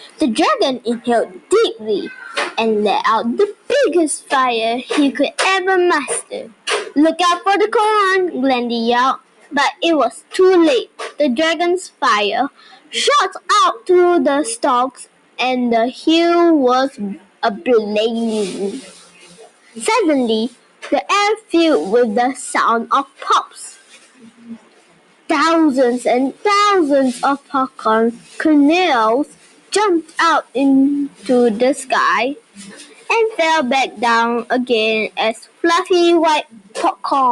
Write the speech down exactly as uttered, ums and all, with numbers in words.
The dragon inhaled deeply and let out the biggest fire he could ever muster. "Look out for the corn!" Glendy yelled. But it was too late. The dragon's fire shot out through the stalks and the hill was ablaze. Suddenly, the air filled with the sound of pops. Thousands and thousands of popcorn kernels jumped out into the sky and fell back down again as fluffy white popcorn.